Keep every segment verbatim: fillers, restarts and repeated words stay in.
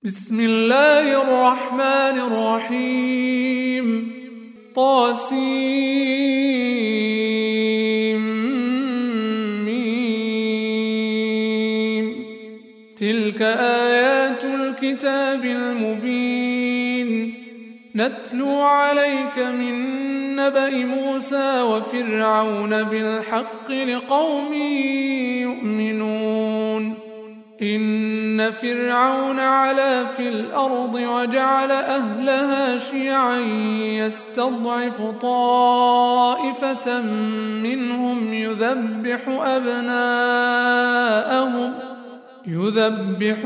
بسم الله الرحمن الرحيم. طاسيم ميم. تلك آيات الكتاب المبين. نتلو عليك من نبأ موسى وفرعون بالحق لقوم يؤمنون. إن فرعون علا في الأرض وجعل أهلها شيعا يستضعف طائفة منهم يذبح أبناءهم يذبح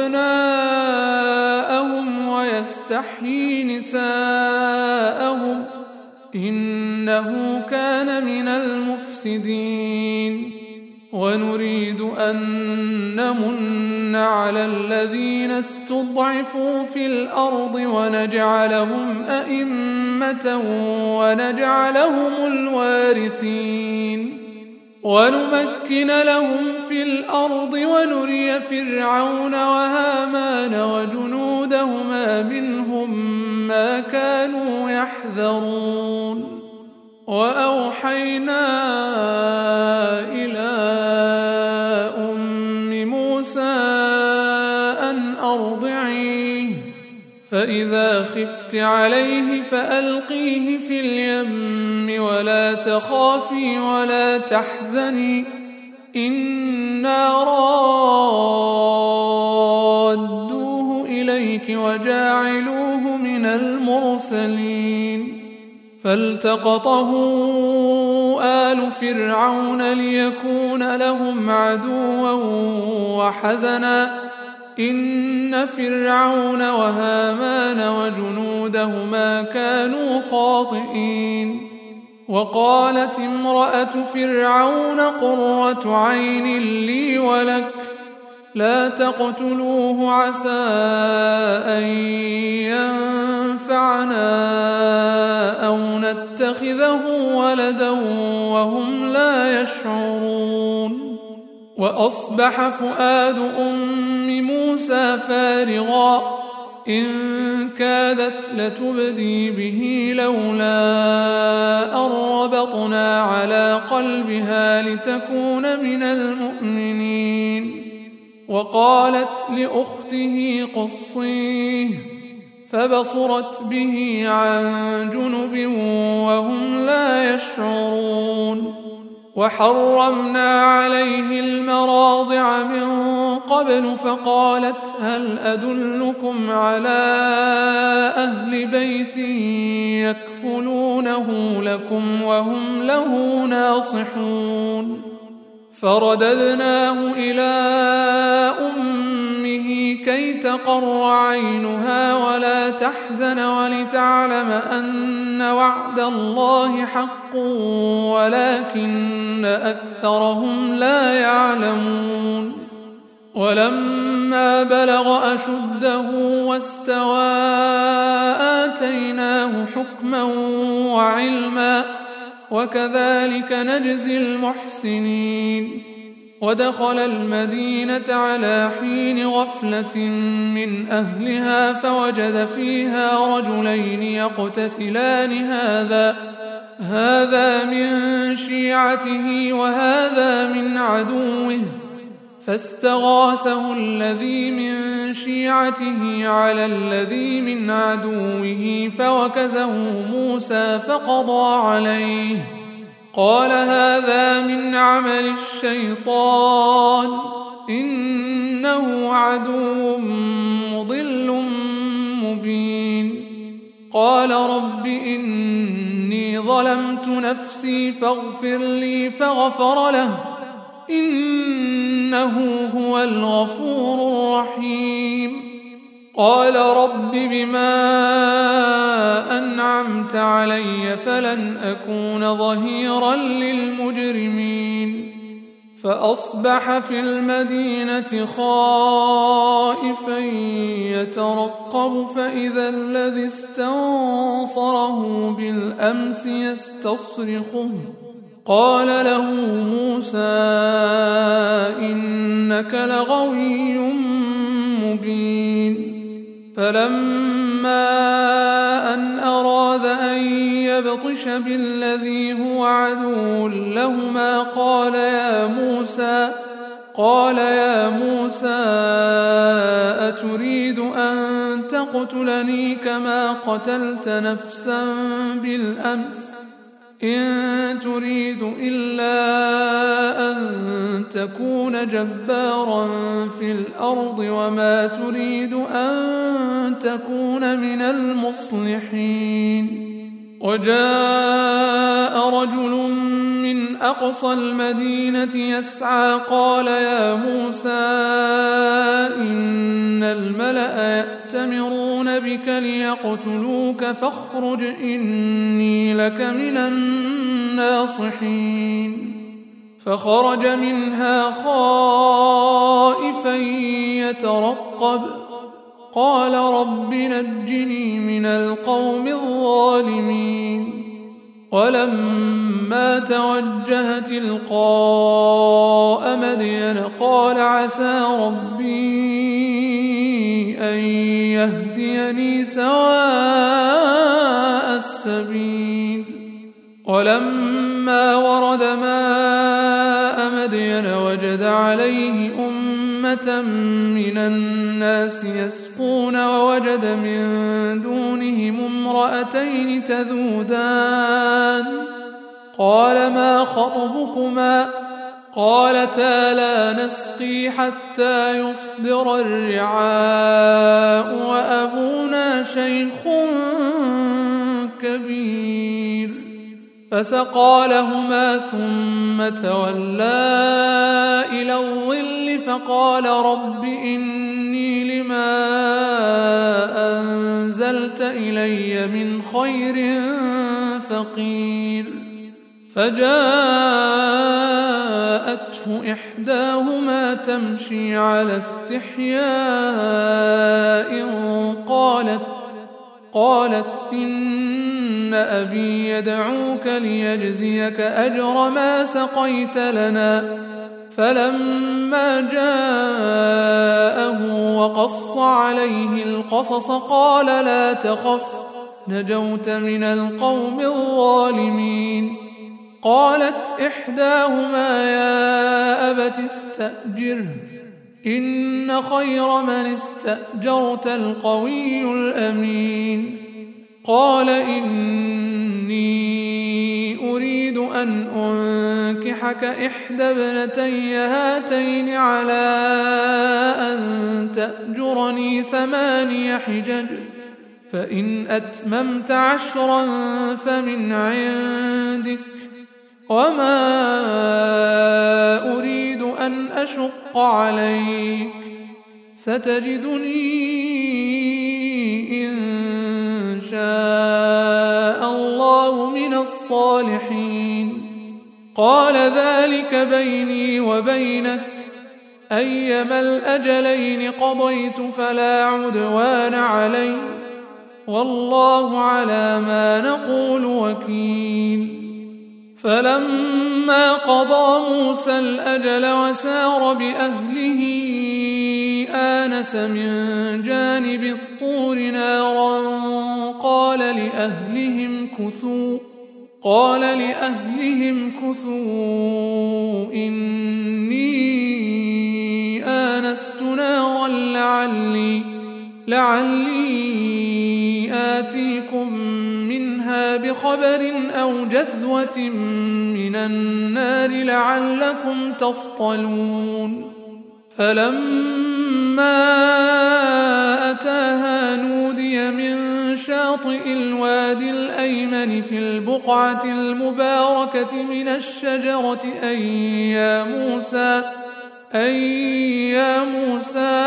أبناءهم ويستحيي نساءهم إنه كان من المفسدين. ونريد أن نمن على الذين استضعفوا في الأرض ونجعلهم أئمة ونجعلهم الوارثين. ونمكن لهم في الأرض ونري فرعون وهامان وجنودهما منهم ما كانوا يحذرون. وأوحينا إلى أم موسى أن أرضعيه فإذا خفت عليه فألقيه في اليم ولا تخافي ولا تحزني إنا رادوه إليك وجاعلوه من المرسلين. فالتقطه آل فرعون ليكون لهم عدوا وحزنا إن فرعون وهامان وجنودهما كانوا خاطئين. وقالت امرأة فرعون قرة عين لي ولك لا تقتلوه عسى أن ينفعنا أو نتخذه ولدا وهم لا يشعرون. وأصبح فؤاد أم موسى فارغا إن كادت لتبدي به لولا أن ربطنا على قلبها لتكون من المؤمنين. وقالت لأخته قصيه فبصرت به عن جنب وهم لا يشعرون. وحرمنا عليه المراضع من قبل فقالت هل أدلكم على أهل بيت يكفلونه لكم وهم له ناصحون. فرددناه إلى أمه كي تقر عينها ولا تحزن ولتعلم أن وعد الله حق ولكن أكثرهم لا يعلمون. ولما بلغ أشده واستوى آتيناه حكما وعلما وكذلك نجزي المحسنين. ودخل المدينة على حين غفلة من أهلها فوجد فيها رجلين يقتتلان هذا هذا من شيعته وهذا من عدوه فاستغاثه الذي من شيعته على الذي من عدوه فوكزه موسى فقضى عليه قال هذا من عمل الشيطان إنه عدو مضل مبين. قال رب إني ظلمت نفسي فاغفر لي فغفر له إنه هو الغفور الرحيم. قال رب بما أنعمت علي فلن أكون ظهيرا للمجرمين. فأصبح في المدينة خائفا يترقب فإذا الذي استنصره بالأمس يستصرخه قال له موسى إنك لغوي مبين. فلما أن أراد أن يبطش بالذي هو عدو لهما قال يا موسى قال يا موسى أتريد أن تقتلني كما قتلت نفسا بالأمس إن تريد إلا أن تكون جبارا في الأرض وما تريد أن تكون من المصلحين. وجاء رجل من أقصى المدينة يسعى قال يا موسى إن الملأ يأتمرون بك ليقتلوك فاخرج إني لك من الناصحين. فخرج منها خائفا يترقب قال رب نجني من القوم الظالمين. ولما توجه تلقاء مدين قال عسى ربي أن يهديني سواء السبيل. ولما ورد ماء مدين وجد عليه أمة من الناس يسقون ووجد من دونهم امرأتين تذودان قال ما خطبكما قالتا لا نسقي حتى يصدر الرعاء وأبونا شيخ كبير. فسقى لهما ثم تولى إلى الظل فقال رب إني لما أنزلت إلي من خير فقير. فجاءته إحداهما تمشي على استحياء قالت قالت إن أبي يدعوك ليجزيك أجر ما سقيت لنا. فلما جاءه وقص عليه القصص قال لا تخف نجوت من القوم الظالمين. قالت إحداهما يا أبت استأجره إن خير من استأجرت القوي الأمين. قال إني أريد أن أنكحك إحدى ابنتي هاتين على أن تأجرني ثماني حجج فإن أتممت عشرا فمن عندك وما أريد أن أشق عليك ستجدني إن شاء الله من الصالحين. قال ذلك بيني وبينك أيما الأجلين قضيت فلا عدوان علي والله على ما نقول وكيل. فلما قضى موسى الأجل وسار بأهله آنس من جانب الطور نارا قال لأهلهم كثوا قال لأهلهم كثوا إني آنست نارا لعلي لعلي آتيكم منها بخبر أو جذوة من النار لعلكم تصطلون. فلما أتاها نودي من شاطئ الوادي الأيمن في البقعة المباركة من الشجرة أي يا موسى أي يا موسى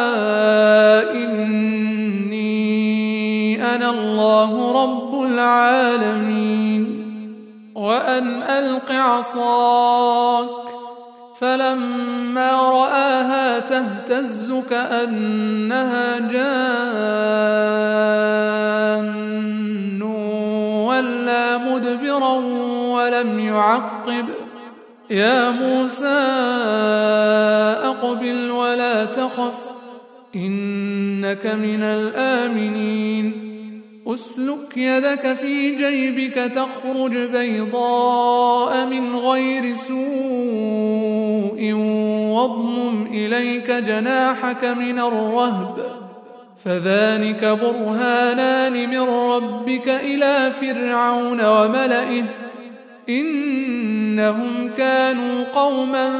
إني أنا الله رب العالمين وأن ألق عصاك. فلما رآها تهتز كأنها جان ولا مدبرا ولم يعقب يا موسى أقبل ولا تخف إن إنك من الآمنين أسلك يدك في جيبك تخرج بيضاء من غير سوء واضمم إليك جناحك من الرهب فذلك برهانان من ربك إلى فرعون وملئه إنهم كانوا قوما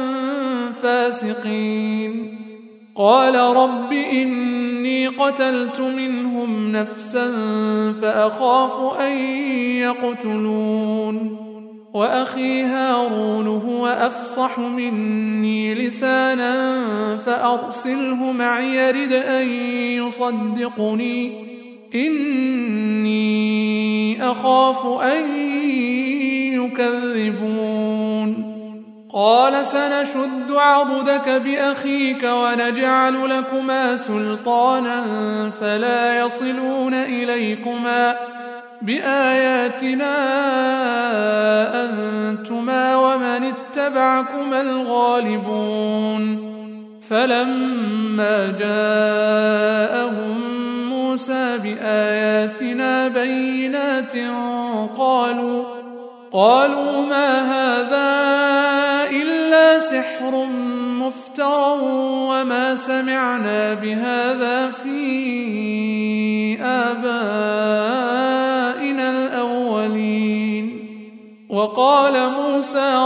فاسقين قال رب إني قتلت منهم نفسا فأخاف أن يقتلون وأخي هارون هو أفصح مني لسانا فأرسله معي يرد أن يصدقني إني أخاف أن يكذبون قال سنشد عضدك بأخيك ونجعل لكما سلطانا فلا يصلون إليكما بآياتنا أنتما ومن اتبعكما الغالبون فلما جاءهم موسى بآياتنا بينات قالوا قالوا ما هذا إلا سحر مفترى وما سمعنا بهذا في آبائنا الأولين وقال موسى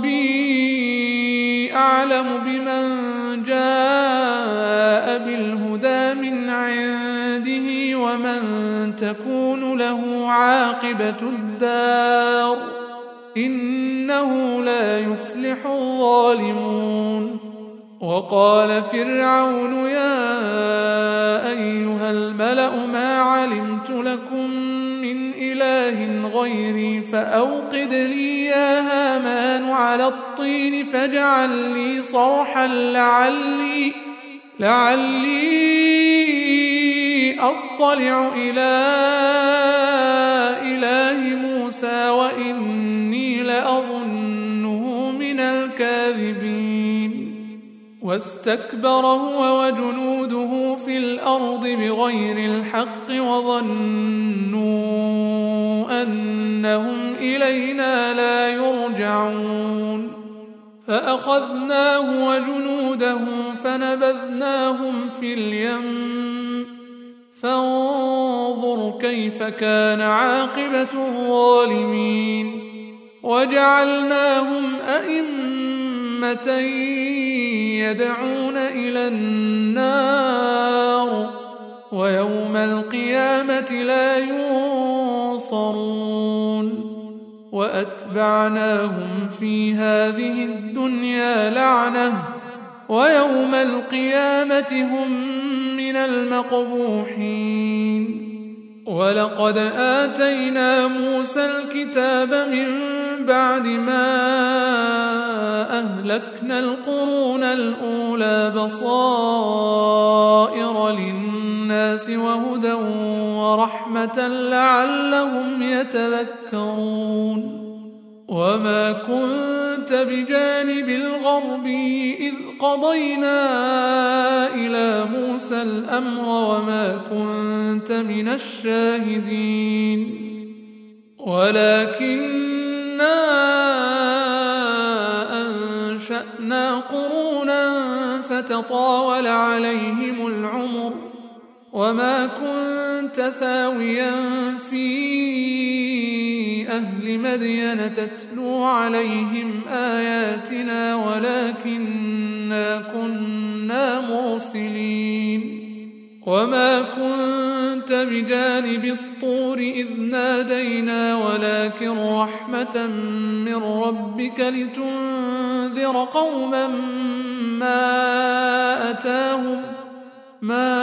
ربي أعلم بمن جاء بالهدى من عنده ومن تكون له عاقبة الدار إنه لا يفلح الظالمون وقال فرعون يا أيها الملأ ما علمت لكم من إله غيري فأوقد لي يا هامان على الطين فاجعل لي صرحا لعلي لعلي أطلع إلى إله موسى وإني لأظنه من الكاذبين واستكبر هو وجنوده في الأرض بغير الحق وظنوا أنهم إلينا لا يرجعون فأخذناه وجنوده فنبذناهم في اليم فانظر كيف كان عاقبة الظالمين وجعلناهم أئمة يدعون إلى النار ويوم القيامة لا ينصرون وأتبعناهم في هذه الدنيا لعنة ويوم القيامة هم من المقبوحين ولقد آتينا موسى الكتاب من بعد ما أهلكنا القرون الأولى بصائر للناس وهدى ورحمة لعلهم يتذكرون وما كنت بجانب الغربي إذ قضينا إلى موسى الأمر وما كنت من الشاهدين ولكننا أنشأنا قرونا فتطاول عليهم العمر وما كنت ثاويا في أهل مدين تتلو عليهم آياتنا ولكننا كنا مرسلين وما كنت بجانب الطور إذ نادينا ولكن رحمة من ربك لتنذر قوما ما أتاهم ما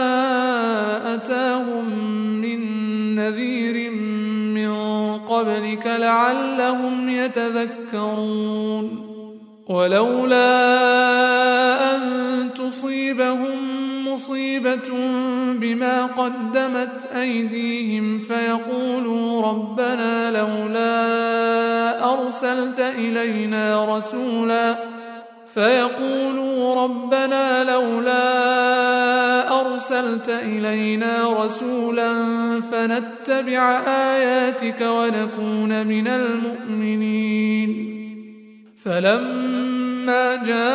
أتاهم من نذير من قبلك لعلهم يتذكرون ولولا أن تصيبهم مصيبة بما قدمت أيديهم فيقولوا ربنا لولا أرسلت إلينا رسولا فيقولوا ربنا لولا أرسلت إلينا رسولا فنتبع آياتك ونكون من المؤمنين. فلما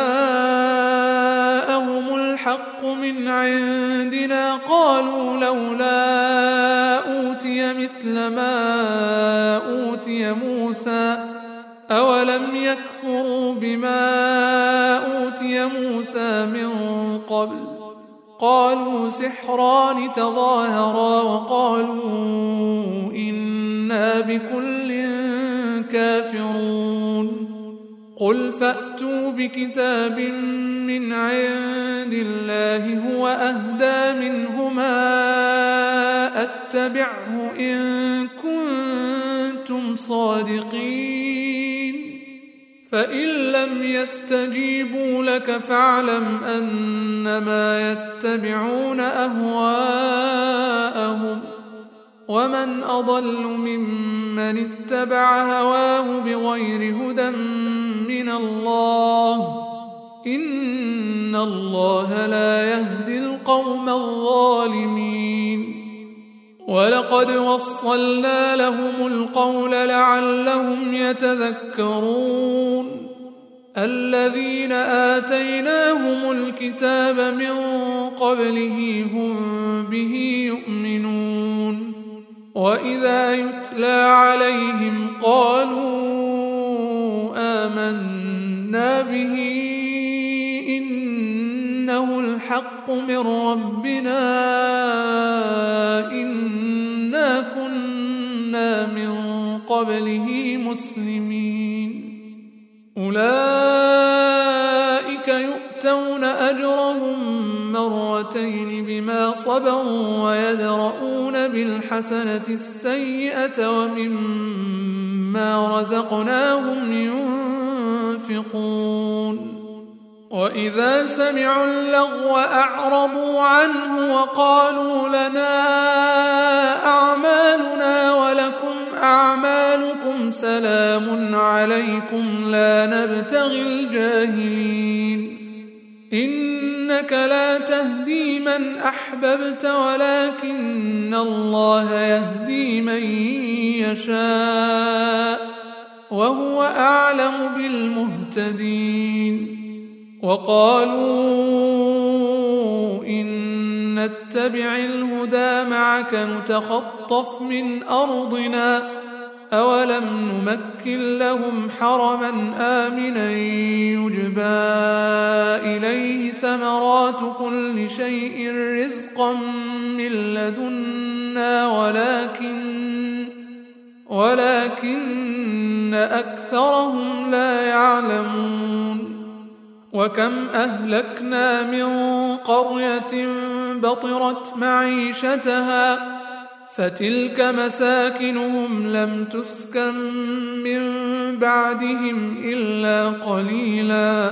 جاءهم الحق من عندنا قالوا لولا أوتي مثل ما أوتي موسى أولم يكفروا بما أوتي موسى من قبل قالوا سحران تظاهرا وقالوا إنا بكل كافرون. قل فأتوا بكتاب من عند الله هو أهدى منهما أتبعه إن كنتم صادقين. فإن لم يستجيبوا لك فاعلم أنما يتبعون أهواءهم ومن أضل ممن اتبع هواه بغير هدى من الله إن الله لا يهدي القوم الظالمين. ولقد وصلنا لهم القول لعلهم يتذكرون. الذين آتيناهم الكتاب من قبله هم به يؤمنون. وإذا يتلى عليهم قالوا آمنا به إنه الحق من ربنا إنا كنا من قبله مسلمين. أولئك يؤتون أجرهم مرتين بما صبروا ويدرؤون بالحسنة السيئة ومما رزقناهم ينفقون. وإذا سمعوا اللغو أعرضوا عنه وقالوا لنا أعمالنا ولكم أعمالكم سلام عليكم لا نبتغي الجاهلين. إنك لا تهدي من أحببت ولكن الله يهدي من يشاء وهو أعلم بالمهتدين. وقالوا إن نتبع الهدى معك نتخطف من أرضنا أولم نمكن لهم حرما آمنا يجبى إليه ثمرات كل شيء رزقا من لدنا ولكن ولكن أكثرهم لا يعلمون. وكم أهلكنا من قرية بطرت معيشتها فتلك مساكنهم لم تسكن من بعدهم إلا قليلا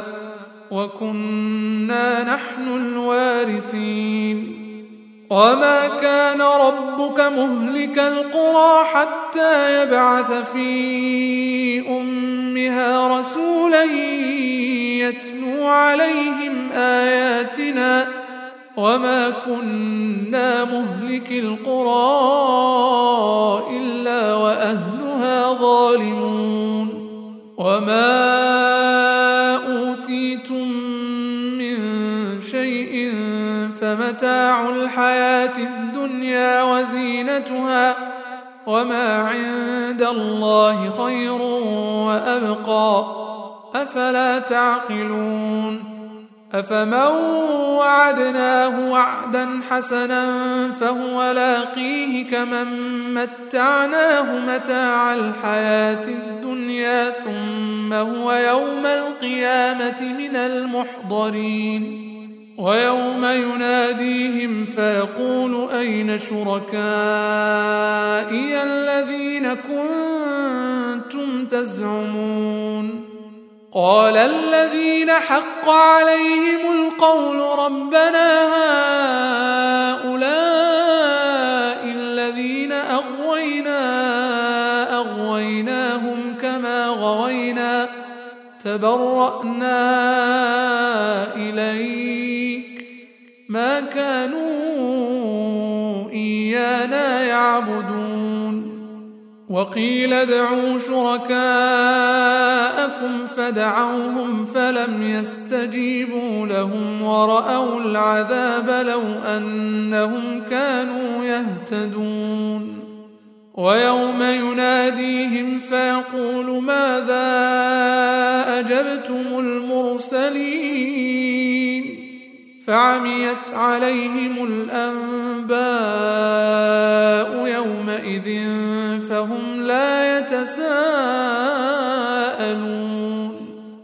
وكنا نحن الوارثين. وما كان ربك مهلك القرى حتى يبعث في أمها رسولا يتلو عليهم آياتنا وما كنا مهلك القرى إلا وأهلها ظالمون. وما أوتيتم من شيء فمتاع الحياة الدنيا وزينتها وما عند الله خير وأبقى أفلا تعقلون. أفمن وعدناه وعدا حسنا فهو لاقيه كمن متعناه متاع الحياة الدنيا ثم هو يوم القيامة من المحضرين. ويوم يناديهم فيقول أين شركائي الذين كنتم تزعمون قال الذين حق عليهم القول ربنا هؤلاء الذين أغوينا أغويناهم كما غوينا تبرأنا إليك ما كانوا إيانا يعبدون وقيل ادعوا شركاءكم فدعوهم فلم يستجيبوا لهم ورأوا العذاب لو أنهم كانوا يهتدون ويوم يناديهم فيقول ماذا أجبتم المرسلين فعميت عليهم الأنباء يومئذ فهم لا يتساءلون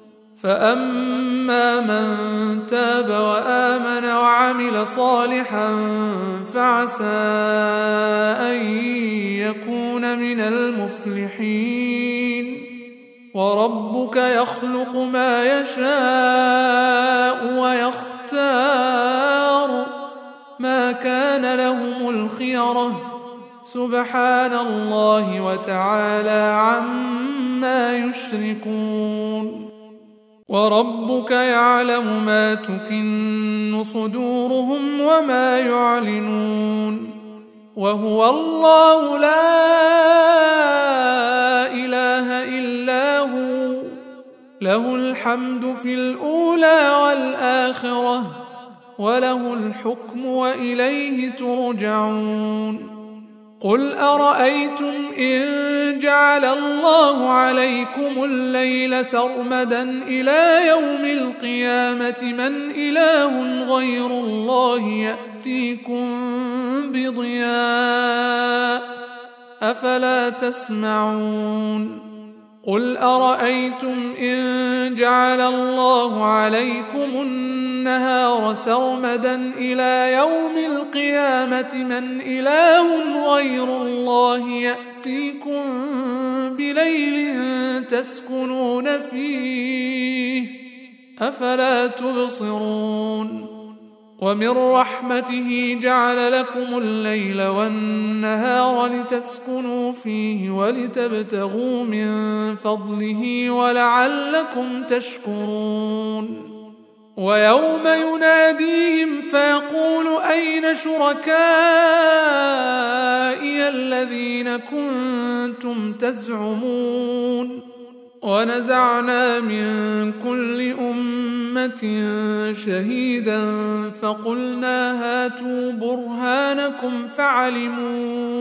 فأما من تاب وآمن وعمل صالحا فعسى أن يكون من المفلحين وربك يخلق ما يشاء ويختار ما كان لهم الخيرة سبحان الله وتعالى عما يشركون وربك يعلم ما تكن صدورهم وما يعلنون وهو الله لا إله إلا هو له الحمد في الأولى والآخرة وله الحكم وإليه ترجعون قل أرأيتم إن جعل الله عليكم الليل سرمدا إلى يوم القيامة من إله غير الله يأتيكم بضياء أفلا تسمعون قل أرأيتم إن جعل الله عليكم النهار سرمدا إلى يوم القيامة من إله غير الله يأتيكم بليل تسكنون فيه أفلا تبصرون ومن رحمته جعل لكم الليل والنهار لتسكنوا فيه ولتبتغوا من فضله ولعلكم تشكرون ويوم يناديهم فيقول أين شركائي الذين كنتم تزعمون ونزعنا من كل أمة شهيدا فقلنا هاتوا برهانكم فعلموا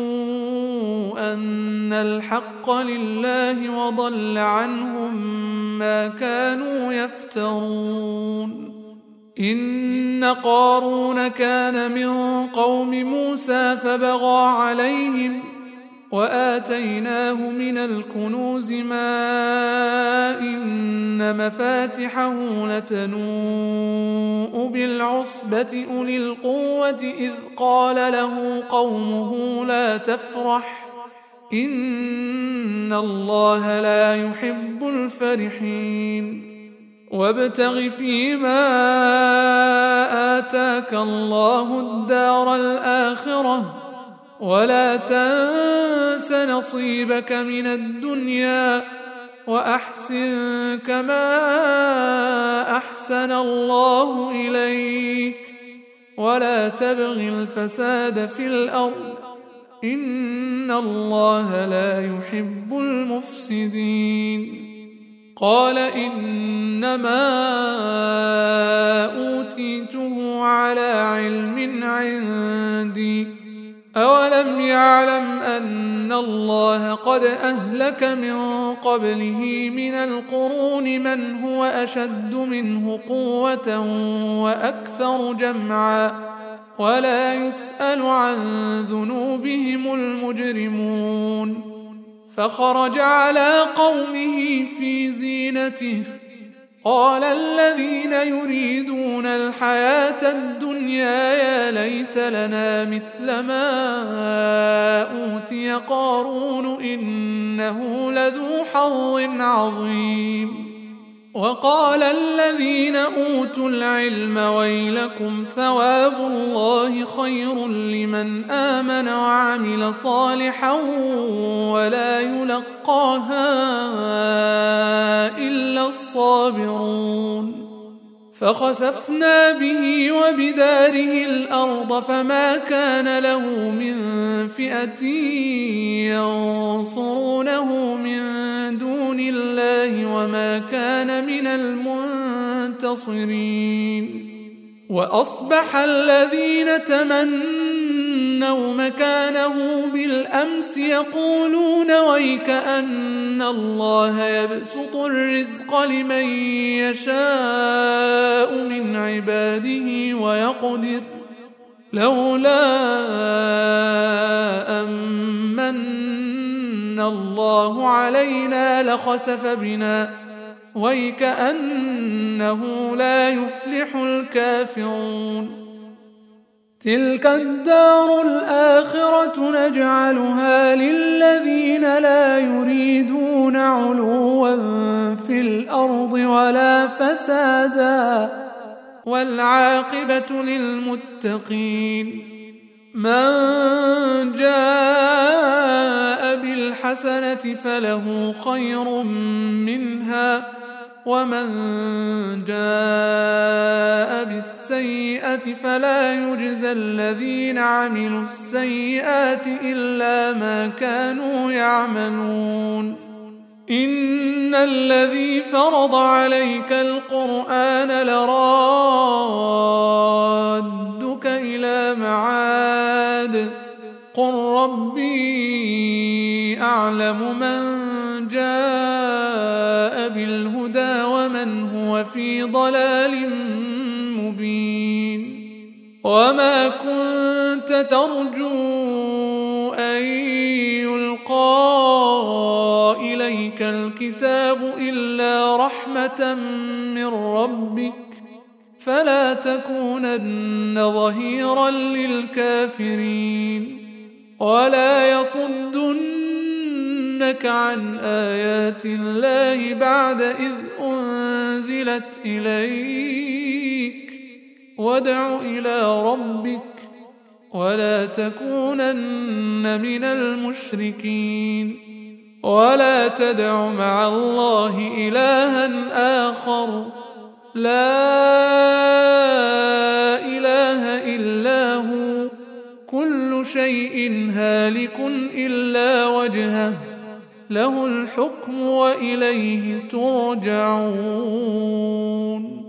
أن الحق لله وضل عنهم ما كانوا يفترون إن قارون كان من قوم موسى فبغى عليهم وآتيناه من الكنوز ما إن مفاتحه لتنوء بالعصبة أولي القوة إذ قال له قومه لا تفرح إن الله لا يحب الفرحين وابتغ فيما آتاك الله الدار الآخرة ولا تنس نصيبك من الدنيا وأحسن كما أحسن الله إليك ولا تبغ الفساد في الأرض إن الله لا يحب المفسدين قال إنما أوتيته على علم عندي أولم يعلم أن الله قد أهلك من قبله من القرون من هو أشد منه قوة وأكثر جمعا ولا يسأل عن ذنوبهم المجرمون فخرج على قومه في زينته قال الذين يريدون الحياة الدنيا يا ليت لنا مثل ما أوتي قارون إنه لذو حظ عظيم وقال الذين أوتوا العلم ويلكم ثواب الله خير لمن آمن وعمل صالحا ولا يلقاها إلا الصابرون فخسفنا به وبداره الأرض فما كان له من فئة ينصرونه من دون الله وما كان من المنتصرين وأصبح الذين تمنوا مكانه بالأمس يقولون ويكأن الله يبسط الرزق لمن يشاء من عباده ويقدر لولا أمن الله علينا لخسف بنا ويكأنه لا يفلح الكافرون تلك الدار الآخرة نجعلها للذين لا يريدون علوا في الأرض ولا فسادا والعاقبة للمتقين من جاء بالحسنة فله خير منها ومن جاء بالسيئة فلا يجزى الذين عملوا السيئات إلا ما كانوا يعملون إن الذي فرض عليك القرآن لرادك إلى معاد قل ربي أعلم من جاء بالهدى ومن هو في ضلال مبين وما كنت ترجو أن يلقى إليك الكتاب إلا رحمة من ربك فلا تكونن ظهيرا للكافرين ولا يصدنك عن آيات الله بعد إذ أنزلت إليك وادع إلى ربك ولا تكونن من المشركين ولا تدع مع الله إلها آخر لا إله إلا هو كل شيء هالك إلا وجهه له الحكم وإليه ترجعون